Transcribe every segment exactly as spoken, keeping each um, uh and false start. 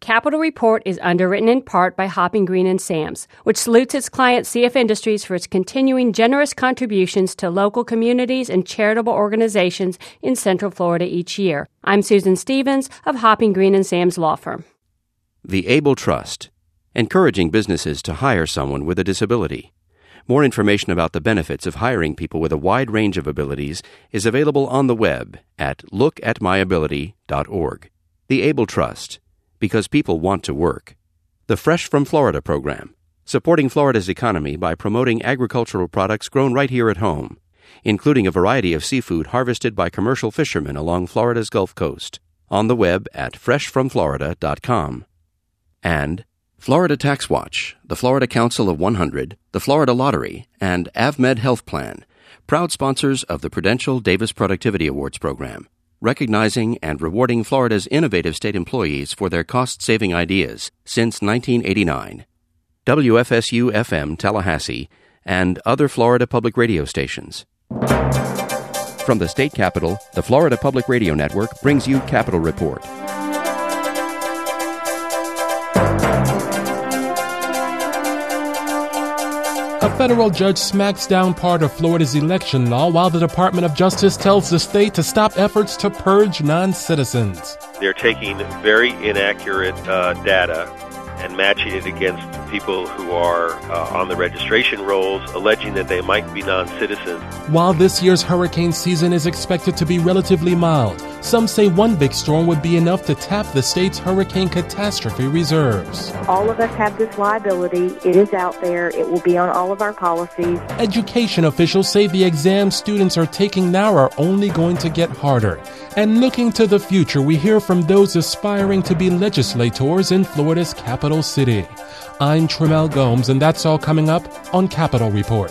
Capital Report is underwritten in part by Hopping Green and Sam's, which salutes its client C F Industries for its continuing generous contributions to local communities and charitable organizations in Central Florida each year. I'm Susan Stevens of Hopping Green and Sam's law firm. The Able Trust, encouraging businesses to hire someone with a disability. More information about the benefits of hiring people with a wide range of abilities is available on the web at look at my ability dot org. The Able Trust, because people want to work. The Fresh from Florida program, supporting Florida's economy by promoting agricultural products grown right here at home, including a variety of seafood harvested by commercial fishermen along Florida's Gulf Coast. On the web at fresh from florida dot com. And Florida Tax Watch, the Florida Council of one hundred, the Florida Lottery, and AvMed Health Plan, proud sponsors of the Prudential Davis Productivity Awards program, recognizing and rewarding Florida's innovative state employees for their cost-saving ideas since nineteen eighty-nine. W F S U F M Tallahassee and other Florida public radio stations. From the state capitol, the Florida Public Radio Network brings you Capitol Report. A federal judge smacks down part of Florida's election law while the Department of Justice tells the state to stop efforts to purge non-citizens. They're taking very inaccurate uh, data and matching it against people who are uh, on the registration rolls, alleging that they might be non-citizens. While this year's hurricane season is expected to be relatively mild, some say one big storm would be enough to tap the state's hurricane catastrophe reserves. All of us have this liability. It is out there. It will be on all of our policies. Education officials say the exams students are taking now are only going to get harder. And looking to the future, we hear from those aspiring to be legislators in Florida's capital city. I'm Tremel Gomes, and that's all coming up on Capitol Report.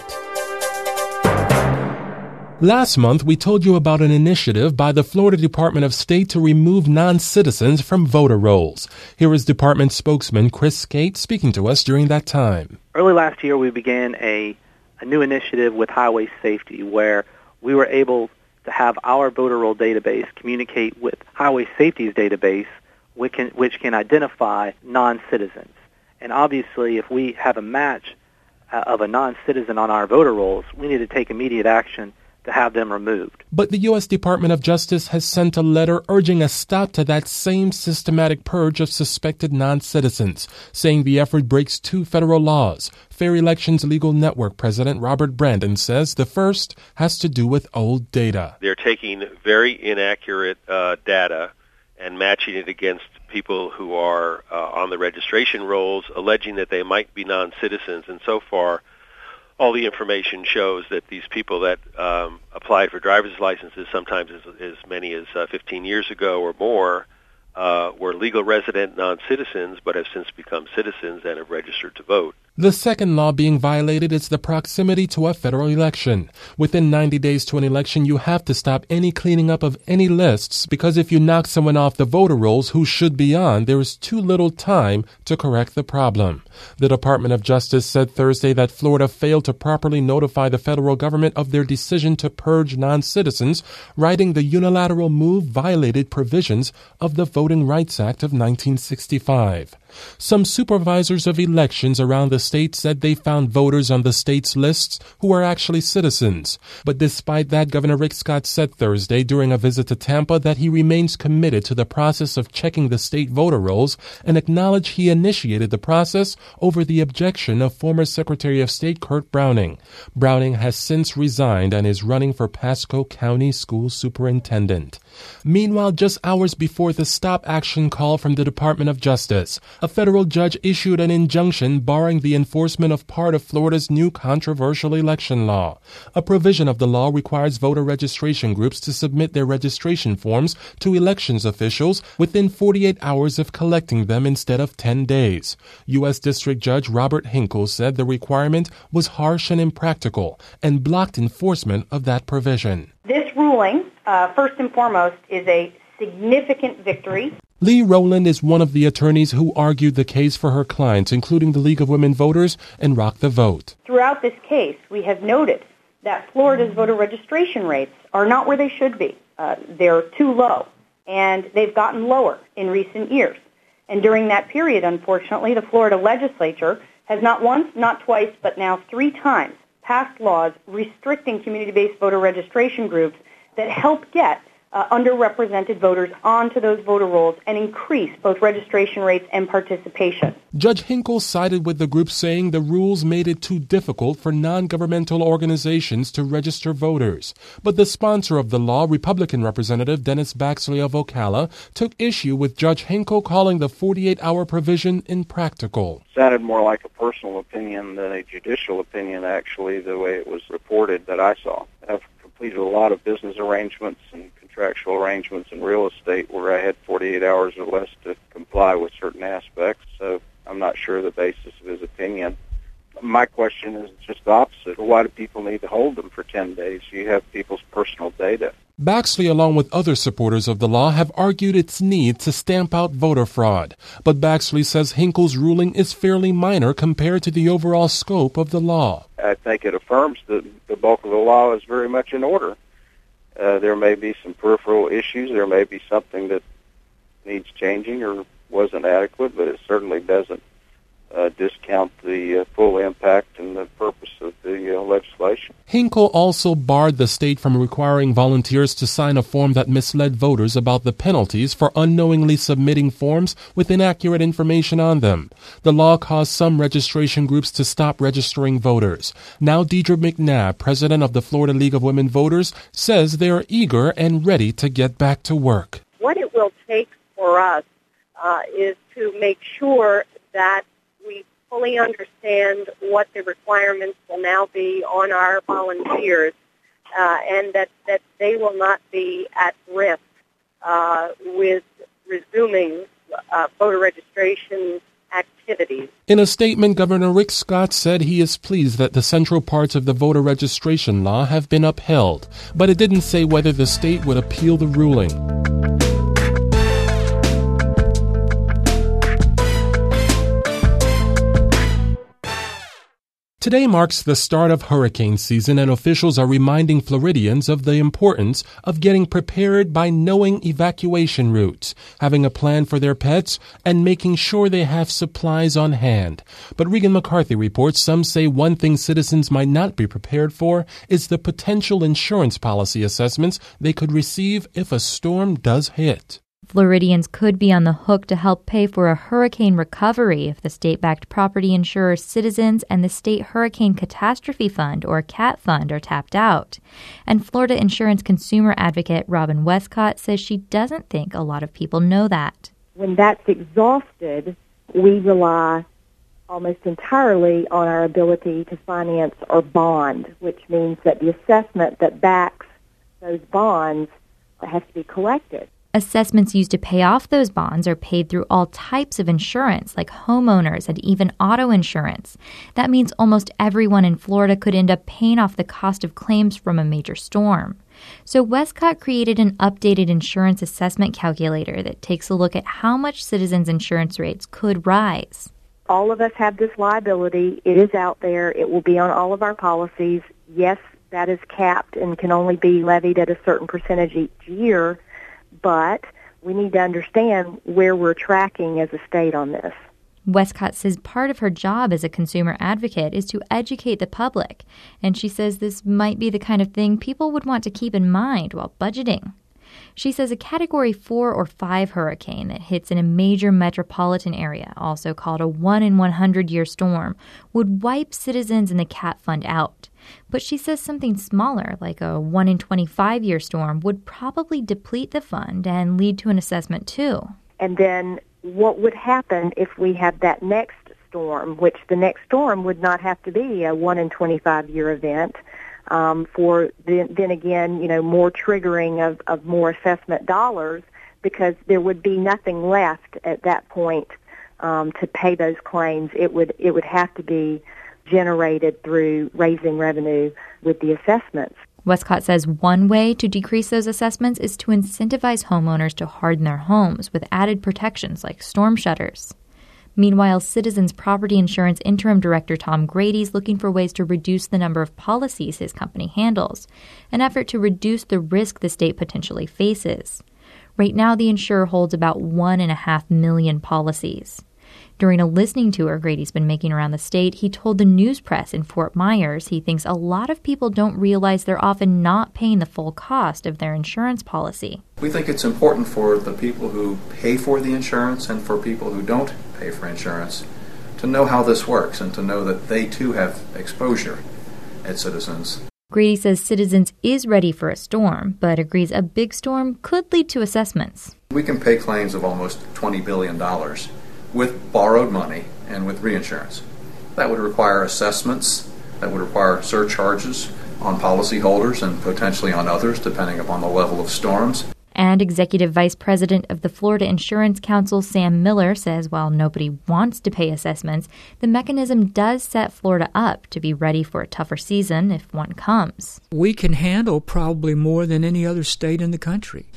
Last month, we told you about an initiative by the Florida Department of State to remove non-citizens from voter rolls. Here is Department spokesman Chris Skate speaking to us during that time. Early last year, we began a, a new initiative with Highway Safety where we were able to have our voter roll database communicate with Highway Safety's database, which can, which can identify non-citizens. And obviously, if we have a match uh, of a non-citizen on our voter rolls, we need to take immediate action to have them removed. But the U S Department of Justice has sent a letter urging a stop to that same systematic purge of suspected non-citizens, saying the effort breaks two federal laws. Fair Elections Legal Network President Robert Brandon says the first has to do with old data. They're taking very inaccurate uh, data and matching it against people who are uh, on the registration rolls, alleging that they might be non-citizens. And so far, all the information shows that these people that um, applied for driver's licenses, sometimes as, as many as uh, fifteen years ago or more, uh, were legal resident non-citizens but have since become citizens and have registered to vote. The second law being violated is the proximity to a federal election. Within ninety days to an election, you have to stop any cleaning up of any lists because if you knock someone off the voter rolls who should be on, there is too little time to correct the problem. The Department of Justice said Thursday that Florida failed to properly notify the federal government of their decision to purge non-citizens, writing the unilateral move violated provisions of the Voting Rights Act of nineteen sixty-five. Some supervisors of elections around the state said they found voters on the state's lists who are actually citizens. But despite that, Governor Rick Scott said Thursday during a visit to Tampa that he remains committed to the process of checking the state voter rolls and acknowledged he initiated the process over the objection of former Secretary of State Kurt Browning. Browning has since resigned and is running for Pasco County School Superintendent. Meanwhile, just hours before the stop action call from the Department of Justice, a federal judge issued an injunction barring the enforcement of part of Florida's new controversial election law. A provision of the law requires voter registration groups to submit their registration forms to elections officials within forty-eight hours of collecting them instead of ten days. U S District Judge Robert Hinkle said the requirement was harsh and impractical and blocked enforcement of that provision. This ruling, uh, first and foremost, is a significant victory. Lee Rowland is one of the attorneys who argued the case for her clients, including the League of Women Voters and Rock the Vote. Throughout this case, we have noted that Florida's voter registration rates are not where they should be. Uh, they're too low, and they've gotten lower in recent years. And during that period, unfortunately, the Florida legislature has not once, not twice, but now three times passed laws restricting community-based voter registration groups that help get uh, underrepresented voters onto those voter rolls and increase both registration rates and participation. Judge Hinkle sided with the group, saying the rules made it too difficult for non-governmental organizations to register voters. But the sponsor of the law, Republican Representative Dennis Baxley of Ocala, took issue with Judge Hinkle, calling the forty-eight hour provision impractical. Sounded more like a personal opinion than a judicial opinion, actually, the way it was reported that I saw. I've completed a lot of business arrangements and contractual arrangements in real estate where I had forty-eight hours or less to comply with certain aspects, so I'm not sure the basis of his opinion. My question is just the opposite. Why do people need to hold them for ten days? You have people's personal data. Baxley, along with other supporters of the law, have argued its need to stamp out voter fraud. But Baxley says Hinkle's ruling is fairly minor compared to the overall scope of the law. I think it affirms that the bulk of the law is very much in order. Uh, there may be some peripheral issues. There may be something that needs changing or wasn't adequate, but it certainly doesn't uh, discount the uh, full impact and the purpose of the uh, legislation. Hinkle also barred the state from requiring volunteers to sign a form that misled voters about the penalties for unknowingly submitting forms with inaccurate information on them. The law caused some registration groups to stop registering voters. Now Deidre McNabb, president of the Florida League of Women Voters, says they are eager and ready to get back to work. What it will take for us uh, is to make sure that we fully understand what the requirements will now be on our volunteers uh, and that, that they will not be at risk uh, with resuming uh, voter registration activities. In a statement, Governor Rick Scott said he is pleased that the central parts of the voter registration law have been upheld, but it didn't say whether the state would appeal the ruling. Today marks the start of hurricane season, and officials are reminding Floridians of the importance of getting prepared by knowing evacuation routes, having a plan for their pets, and making sure they have supplies on hand. But Regan McCarthy reports some say one thing citizens might not be prepared for is the potential insurance policy assessments they could receive if a storm does hit. Floridians could be on the hook to help pay for a hurricane recovery if the state-backed property insurer Citizens and the State Hurricane Catastrophe Fund, or CAT Fund, are tapped out. And Florida insurance consumer advocate Robin Westcott says she doesn't think a lot of people know that. When that's exhausted, we rely almost entirely on our ability to finance or bond, which means that the assessment that backs those bonds has to be collected. Assessments used to pay off those bonds are paid through all types of insurance, like homeowners and even auto insurance. That means almost everyone in Florida could end up paying off the cost of claims from a major storm. So Westcott created an updated insurance assessment calculator that takes a look at how much Citizens insurance rates could rise. All of us have this liability. It is out there. It will be on all of our policies. Yes, that is capped and can only be levied at a certain percentage each year. But we need to understand where we're tracking as a state on this. Westcott says part of her job as a consumer advocate is to educate the public, and she says this might be the kind of thing people would want to keep in mind while budgeting. She says a Category four or five hurricane that hits in a major metropolitan area, also called a one in one hundred year storm, would wipe Citizens and the CAT Fund out. But she says something smaller, like a one in twenty-five year storm, would probably deplete the fund and lead to an assessment too. And then what would happen if we have that next storm, which the next storm would not have to be a one in twenty-five year event, um, for then, then again, you know, more triggering of, of more assessment dollars, because there would be nothing left at that point um, to pay those claims. It would it would have to be generated through raising revenue with the assessments. Westcott says one way to decrease those assessments is to incentivize homeowners to harden their homes with added protections like storm shutters. Meanwhile, Citizens Property Insurance Interim Director Tom Grady is looking for ways to reduce the number of policies his company handles, an effort to reduce the risk the state potentially faces. Right now, the insurer holds about one and a half million policies. During a listening tour Grady's been making around the state, he told the news press in Fort Myers he thinks a lot of people don't realize they're often not paying the full cost of their insurance policy. We think it's important for the people who pay for the insurance and for people who don't pay for insurance to know how this works and to know that they too have exposure as citizens. Grady says Citizens is ready for a storm, but agrees a big storm could lead to assessments. We can pay claims of almost twenty billion dollars with borrowed money and with reinsurance. That would require assessments, that would require surcharges on policyholders and potentially on others, depending upon the level of storms. And Executive Vice President of the Florida Insurance Council, Sam Miller, says while nobody wants to pay assessments, the mechanism does set Florida up to be ready for a tougher season if one comes. We can handle probably more than any other state in the country.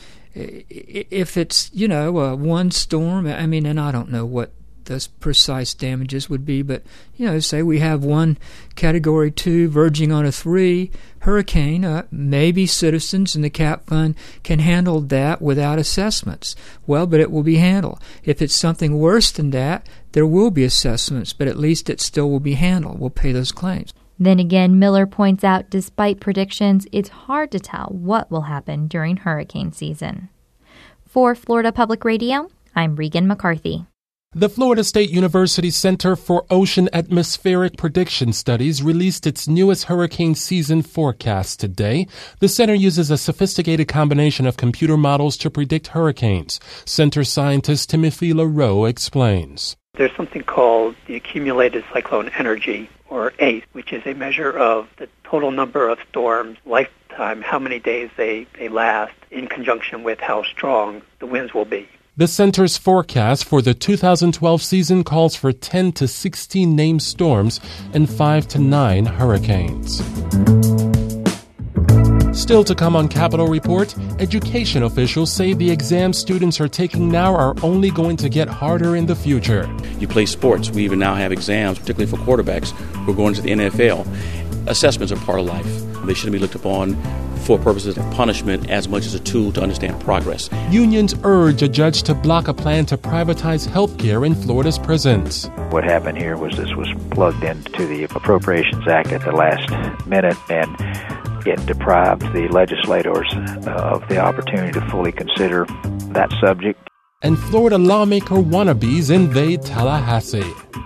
If it's, you know, uh, one storm, I mean, and I don't know what the precise damages would be, but, you know, say we have one Category two verging on a three hurricane, uh, maybe Citizens and the Cap Fund can handle that without assessments. Well, but it will be handled. If it's something worse than that, there will be assessments, but at least it still will be handled. We'll pay those claims. Then again, Miller points out despite predictions, it's hard to tell what will happen during hurricane season. For Florida Public Radio, I'm Regan McCarthy. The Florida State University Center for Ocean Atmospheric Prediction Studies released its newest hurricane season forecast today. The center uses a sophisticated combination of computer models to predict hurricanes. Center scientist Timothy LaRoe explains. There's something called the accumulated cyclone energy, or A C E, which is a measure of the total number of storms, lifetime, how many days they, they last, in conjunction with how strong the winds will be. The center's forecast for the two thousand twelve season calls for ten to sixteen named storms and five to nine hurricanes. Still to come on Capitol Report, education officials say the exams students are taking now are only going to get harder in the future. You play sports. We even now have exams, particularly for quarterbacks who are going to the N F L. Assessments are part of life. They shouldn't be looked upon for purposes of punishment as much as a tool to understand progress. Unions urge a judge to block a plan to privatize health care in Florida's prisons. What happened here was this was plugged into the Appropriations Act at the last minute, and it deprived the legislators of the opportunity to fully consider that subject. And Florida lawmaker wannabes invade Tallahassee.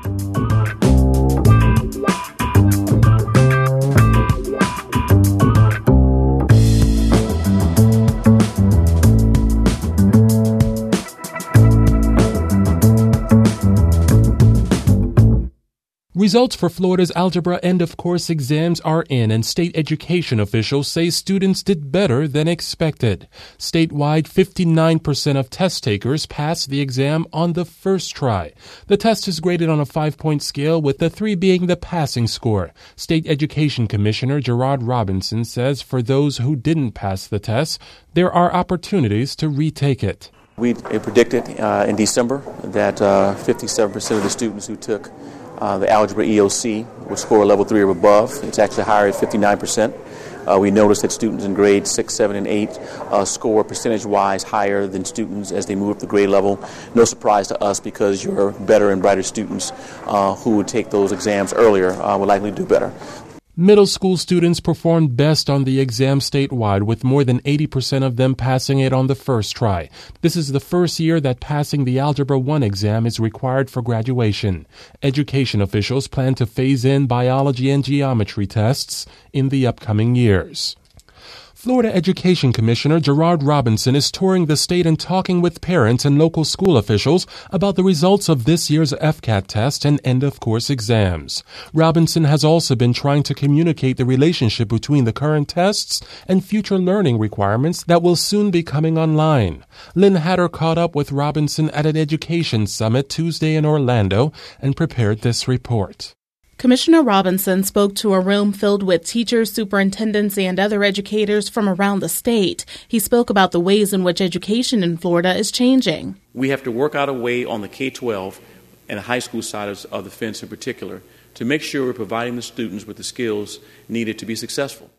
Results for Florida's algebra end-of-course exams are in, and state education officials say students did better than expected. Statewide, fifty-nine percent of test takers passed the exam on the first try. The test is graded on a five-point scale, with the three being the passing score. State Education Commissioner Gerard Robinson says for those who didn't pass the test, there are opportunities to retake it. We predicted uh, in December that uh, fifty-seven percent of the students who took Uh, the algebra E O C would score a level three or above. It's actually higher at fifty-nine percent. Uh, we noticed that students in grades six, seven, and eight uh, score percentage-wise higher than students as they move up the grade level. No surprise to us, because your better and brighter students uh, who would take those exams earlier uh, would likely do better. Middle school students performed best on the exam statewide, with more than eighty percent of them passing it on the first try. This is the first year that passing the Algebra one exam is required for graduation. Education officials plan to phase in biology and geometry tests in the upcoming years. Florida Education Commissioner Gerard Robinson is touring the state and talking with parents and local school officials about the results of this year's F CAT test and end-of-course exams. Robinson has also been trying to communicate the relationship between the current tests and future learning requirements that will soon be coming online. Lynn Hatter caught up with Robinson at an education summit Tuesday in Orlando and prepared this report. Commissioner Robinson spoke to a room filled with teachers, superintendents, and other educators from around the state. He spoke about the ways in which education in Florida is changing. We have to work out a way on the K twelve and the high school side of the fence in particular to make sure we're providing the students with the skills needed to be successful.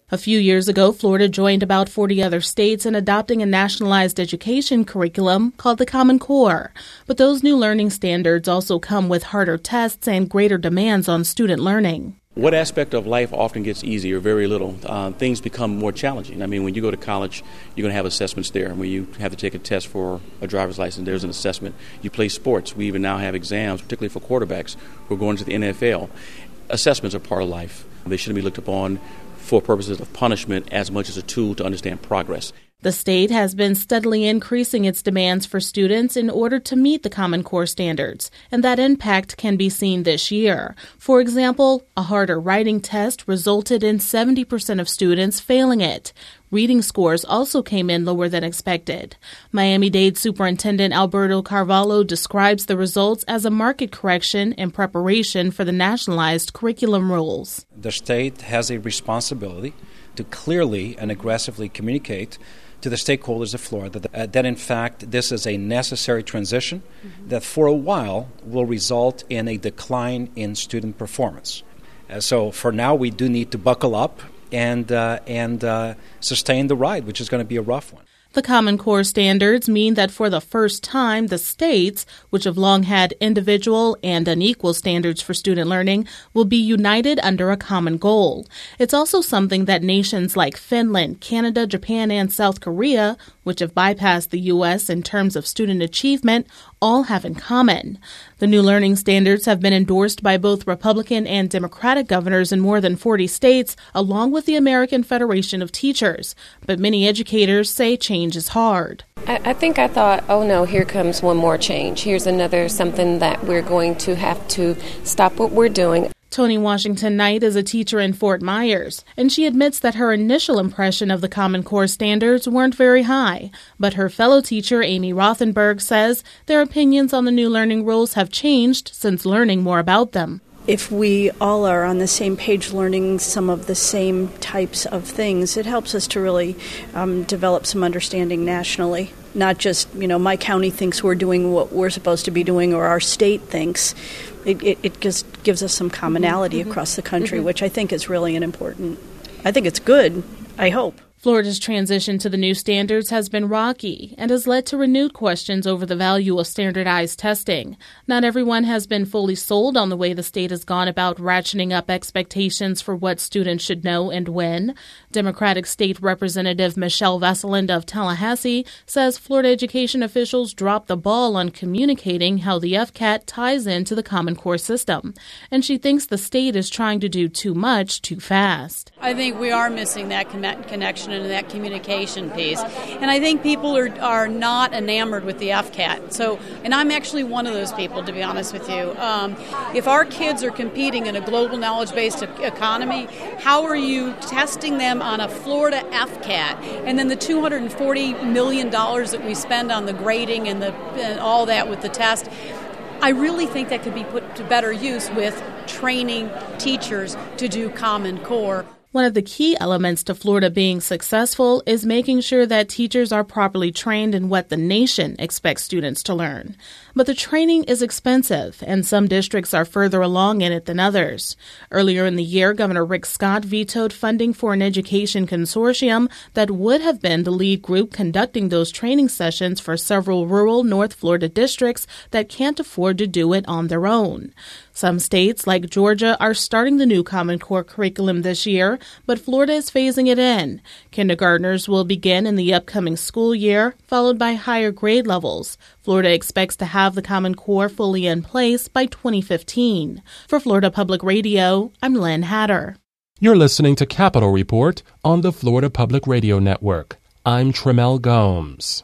A few years ago, Florida joined about forty other states in adopting a nationalized education curriculum called the Common Core. But those new learning standards also come with harder tests and greater demands on student learning. What aspect of life often gets easier? Very little. Uh, things become more challenging. I mean, when you go to college, you're going to have assessments there. When you have to take a test for a driver's license, there's an assessment. You play sports. We even now have exams, particularly for quarterbacks who are going to the N F L. Assessments are part of life. They shouldn't be looked upon for purposes of punishment as much as a tool to understand progress. The state has been steadily increasing its demands for students in order to meet the Common Core standards, and that impact can be seen this year. For example, a harder writing test resulted in seventy percent of students failing it. Reading scores also came in lower than expected. Miami-Dade Superintendent Alberto Carvalho describes the results as a market correction in preparation for the nationalized curriculum rules. The state has a responsibility to clearly and aggressively communicate to the stakeholders of Florida that, uh, that in fact, this is a necessary transition mm-hmm. that for a while will result in a decline in student performance. Uh, so for now, we do need to buckle up and uh, and uh, sustain the ride, which is going to be a rough one. The Common Core standards mean that for the first time, the states, which have long had individual and unequal standards for student learning, will be united under a common goal. It's also something that nations like Finland, Canada, Japan, and South Korea, which have bypassed the U S in terms of student achievement, all have in common. The new learning standards have been endorsed by both Republican and Democratic governors in more than forty states, along with the American Federation of Teachers. But many educators say change is hard. I, I think I thought, oh no, here comes one more change. Here's another something that we're going to have to stop what we're doing. Toni Washington Knight is a teacher in Fort Myers, and she admits that her initial impression of the Common Core standards weren't very high. But her fellow teacher, Amy Rothenberg, says their opinions on the new learning rules have changed since learning more about them. If we all are on the same page learning some of the same types of things, it helps us to really um, develop some understanding nationally. Not just, you know, my county thinks we're doing what we're supposed to be doing or our state thinks. It, it, it just gives us some commonality mm-hmm. across the country, mm-hmm. which I think is really an important. I think it's good, I hope. Florida's transition to the new standards has been rocky and has led to renewed questions over the value of standardized testing. Not everyone has been fully sold on the way the state has gone about ratcheting up expectations for what students should know and when. Democratic State Representative Michelle Vesseland of Tallahassee says Florida education officials dropped the ball on communicating how the F C A T ties into the Common Core system. And she thinks the state is trying to do too much too fast. I think we are missing that connection and that communication piece. And I think people are are not enamored with the F C A T. So, and I'm actually one of those people, to be honest with you. Um, if our kids are competing in a global knowledge-based economy, how are you testing them on a Florida F C A T? And then the two hundred forty million dollars that we spend on the grading and, the, and all that with the test, I really think that could be put to better use with training teachers to do Common Core. One of the key elements to Florida being successful is making sure that teachers are properly trained in what the nation expects students to learn. But the training is expensive, and some districts are further along in it than others. Earlier in the year, Governor Rick Scott vetoed funding for an education consortium that would have been the lead group conducting those training sessions for several rural North Florida districts that can't afford to do it on their own. Some states, like Georgia, are starting the new Common Core curriculum this year, but Florida is phasing it in. Kindergartners will begin in the upcoming school year, followed by higher grade levels. Florida expects to have the Common Core fully in place by twenty fifteen. For Florida Public Radio, I'm Lynn Hatter. You're listening to Capitol Report on the Florida Public Radio Network. I'm Tremel Gomes.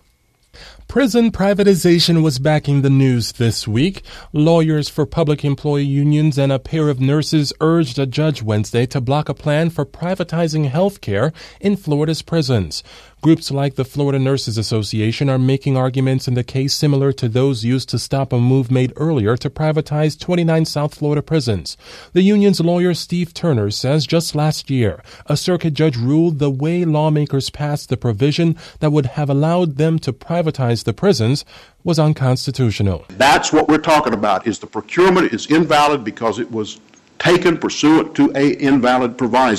Prison privatization was backing the news this week. Lawyers for public employee unions and a pair of nurses urged a judge Wednesday to block a plan for privatizing health care in Florida's prisons. Groups like the Florida Nurses Association are making arguments in the case similar to those used to stop a move made earlier to privatize twenty-nine South Florida prisons. The union's lawyer Steve Turner says just last year, a circuit judge ruled the way lawmakers passed the provision that would have allowed them to privatize the prisons was unconstitutional. That's what we're talking about, is the procurement is invalid because it was taken pursuant to a invalid proviso.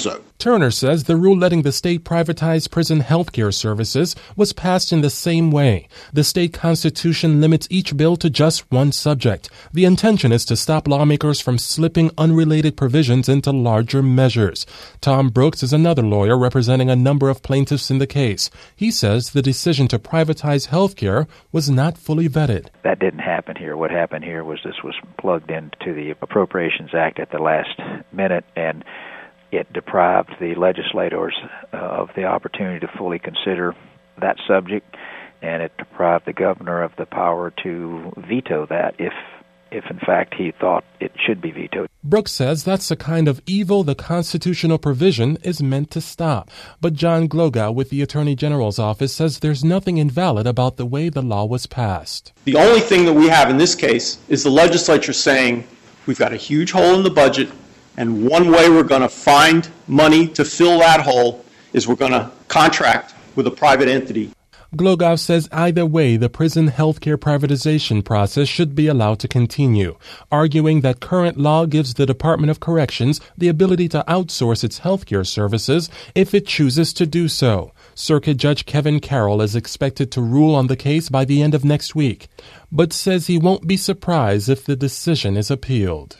Turner says the rule letting the state privatize prison health care services was passed in the same way. The state constitution limits each bill to just one subject. The intention is to stop lawmakers from slipping unrelated provisions into larger measures. Tom Brooks is another lawyer representing a number of plaintiffs in the case. He says the decision to privatize health care was not fully vetted. That didn't happen here. What happened here was this was plugged into the Appropriations Act at the last minute, and it deprived the legislators uh, of the opportunity to fully consider that subject, and it deprived the governor of the power to veto that if, if in fact he thought it should be vetoed. Brooks says that's the kind of evil the constitutional provision is meant to stop. But John Glogow with the Attorney General's office says there's nothing invalid about the way the law was passed. The only thing that we have in this case is the legislature saying we've got a huge hole in the budget, and one way we're going to find money to fill that hole is we're going to contract with a private entity. Glogow says either way, the prison healthcare privatization process should be allowed to continue, arguing that current law gives the Department of Corrections the ability to outsource its healthcare services if it chooses to do so. Circuit Judge Kevin Carroll is expected to rule on the case by the end of next week, but says he won't be surprised if the decision is appealed.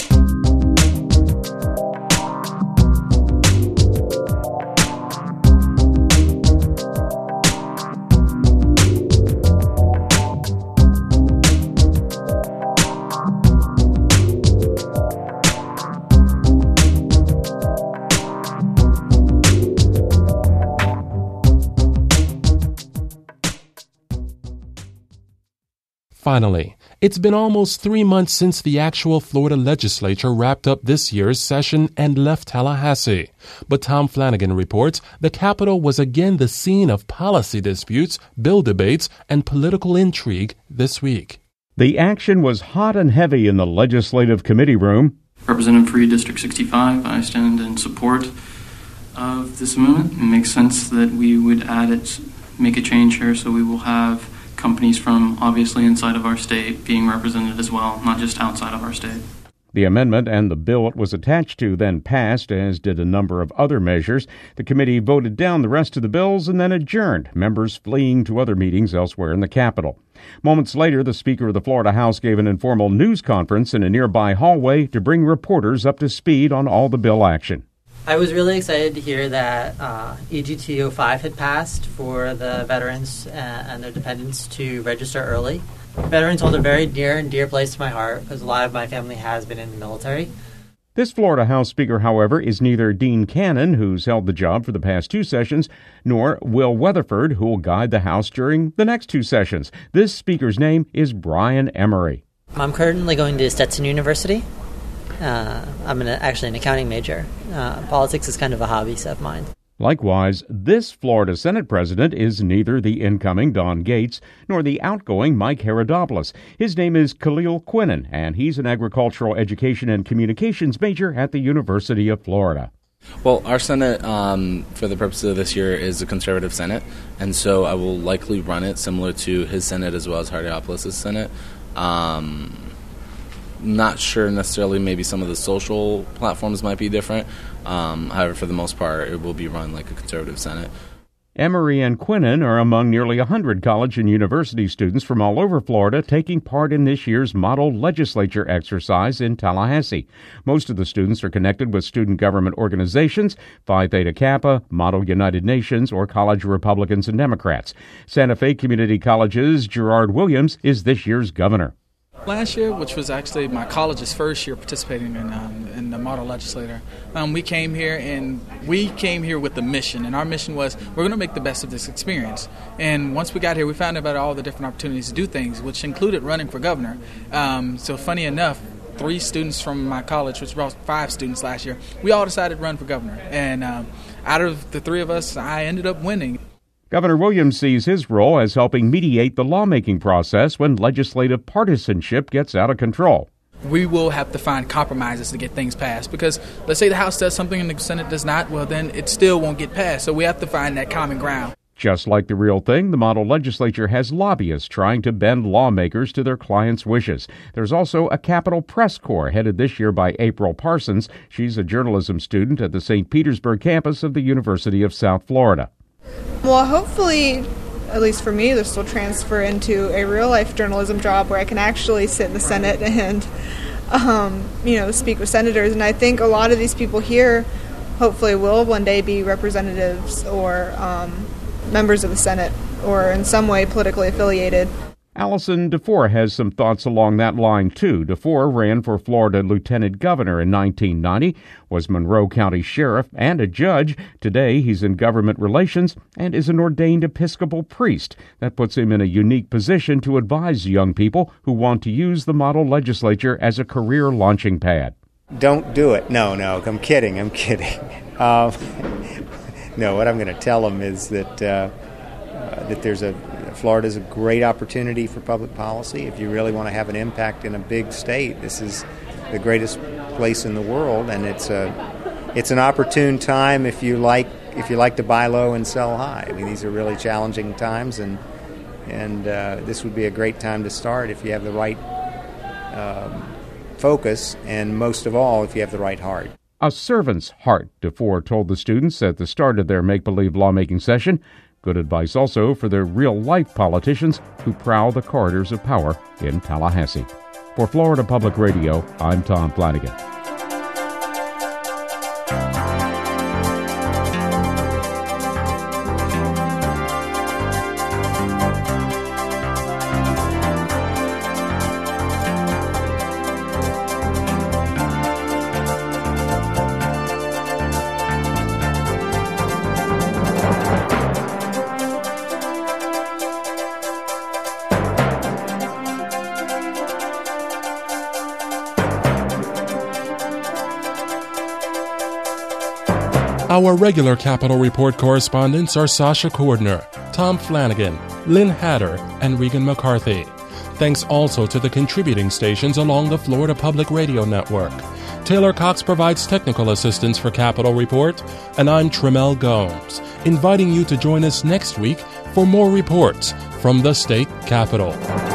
Finally, it's been almost three months since the actual Florida legislature wrapped up this year's session and left Tallahassee. But Tom Flanagan reports the Capitol was again the scene of policy disputes, bill debates, and political intrigue this week. The action was hot and heavy in the Legislative Committee room. Representative for District sixty-five, I stand in support of this amendment. It makes sense that we would add it, make a change here, so we will have companies from obviously inside of our state being represented as well, not just outside of our state. The amendment and the bill it was attached to then passed, as did a number of other measures. The committee voted down the rest of the bills and then adjourned, members fleeing to other meetings elsewhere in the Capitol. Moments later, the Speaker of the Florida House gave an informal news conference in a nearby hallway to bring reporters up to speed on all the bill action. I was really excited to hear that uh, E G T oh five had passed for the veterans uh, and their dependents to register early. Veterans hold a very near and dear place to my heart because a lot of my family has been in the military. This Florida House Speaker, however, is neither Dean Cannon, who's held the job for the past two sessions, nor Will Weatherford, who will guide the House during the next two sessions. This Speaker's name is Brian Emery. I'm currently going to Stetson University. Uh, I'm an, actually an accounting major. Uh, politics is kind of a hobby of mine. Likewise, this Florida Senate president is neither the incoming Don Gates nor the outgoing Mike Herodopoulos. His name is Khalil Quinnen, and he's an agricultural education and communications major at the University of Florida. Well, our Senate, um, for the purposes of this year, is a conservative Senate, and so I will likely run it similar to his Senate as well as Herodopoulos' Senate. Um... Not sure necessarily, maybe some of the social platforms might be different. Um, however, for the most part, it will be run like a conservative Senate. Emery and Quinnen are among nearly one hundred college and university students from all over Florida taking part in this year's model legislature exercise in Tallahassee. Most of the students are connected with student government organizations, Phi Theta Kappa, Model United Nations, or college Republicans and Democrats. Santa Fe Community College's Gerard Williams is this year's governor. Last year, which was actually my college's first year participating in um, in the model legislature, um, we came here and we came here with the mission, and our mission was we're going to make the best of this experience. And once we got here, we found out about all the different opportunities to do things, which included running for governor. Um, so funny enough, three students from my college, which brought five students last year, we all decided to run for governor. And um, out of the three of us, I ended up winning. Governor Williams sees his role as helping mediate the lawmaking process when legislative partisanship gets out of control. We will have to find compromises to get things passed because let's say the House does something and the Senate does not, well, then it still won't get passed. So we have to find that common ground. Just like the real thing, the model legislature has lobbyists trying to bend lawmakers to their clients' wishes. There's also a Capitol Press Corps headed this year by April Parsons. She's a journalism student at the Saint Petersburg campus of the University of South Florida. Well, hopefully, at least for me, this will transfer into a real-life journalism job where I can actually sit in the Senate and, um, you know, speak with senators. And I think a lot of these people here hopefully will one day be representatives or um, members of the Senate or in some way politically affiliated. Allison DeFore has some thoughts along that line, too. DeFore ran for Florida lieutenant governor in nineteen ninety, was Monroe County sheriff and a judge. Today, he's in government relations and is an ordained Episcopal priest. That puts him in a unique position to advise young people who want to use the model legislature as a career launching pad. Don't do it. No, no, I'm kidding. I'm kidding. Um, no, what I'm going to tell them is that uh, uh, that there's a Florida's a great opportunity for public policy. If you really want to have an impact in a big state, this is the greatest place in the world, and it's a it's an opportune time if you like if you like to buy low and sell high. I mean, these are really challenging times, and and uh, this would be a great time to start if you have the right um, focus, and most of all, if you have the right heart. A servant's heart, DeFore told the students at the start of their make-believe lawmaking session. Good advice also for the real-life politicians who prowl the corridors of power in Tallahassee. For Florida Public Radio, I'm Tom Flanagan. Our regular Capitol Report correspondents are Sasha Cordner, Tom Flanagan, Lynn Hatter, and Regan McCarthy. Thanks also to the contributing stations along the Florida Public Radio Network. Taylor Cox provides technical assistance for Capitol Report, and I'm Tremel Gomes, inviting you to join us next week for more reports from the state capitol.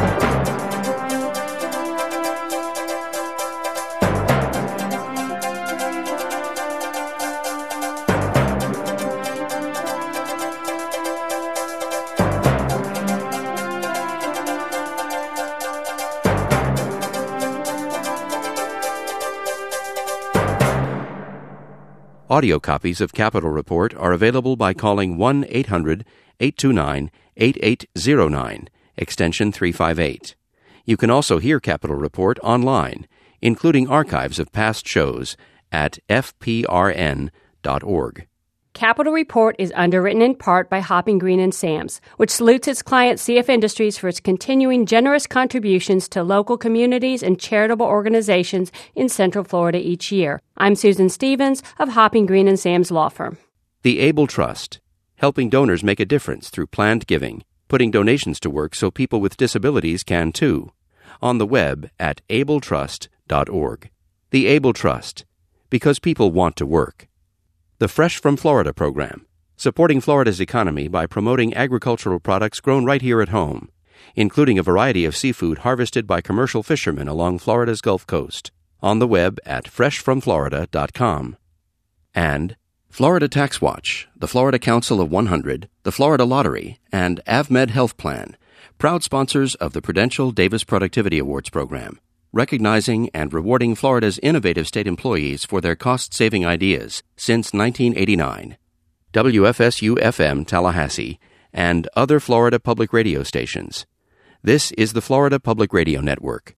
Audio copies of Capitol Report are available by calling one eight hundred eight two nine eight eight zero nine, extension three five eight. You can also hear Capitol Report online, including archives of past shows at f p r n dot org. Capitol Report is underwritten in part by Hopping Green and Sam's, which salutes its client C F Industries for its continuing generous contributions to local communities and charitable organizations in Central Florida each year. I'm Susan Stevens of Hopping Green and Sam's Law Firm. The Able Trust, helping donors make a difference through planned giving, putting donations to work so people with disabilities can too. On the web at able trust dot org. The Able Trust, because people want to work. The Fresh from Florida program, supporting Florida's economy by promoting agricultural products grown right here at home, including a variety of seafood harvested by commercial fishermen along Florida's Gulf Coast. On the web at fresh from florida dot com. And Florida Tax Watch, the Florida Council of one hundred, the Florida Lottery, and AvMed Health Plan, proud sponsors of the Prudential Davis Productivity Awards program, recognizing and rewarding Florida's innovative state employees for their cost-saving ideas since nineteen eighty-nine. W F S U F M Tallahassee and other Florida public radio stations. This is the Florida Public Radio Network.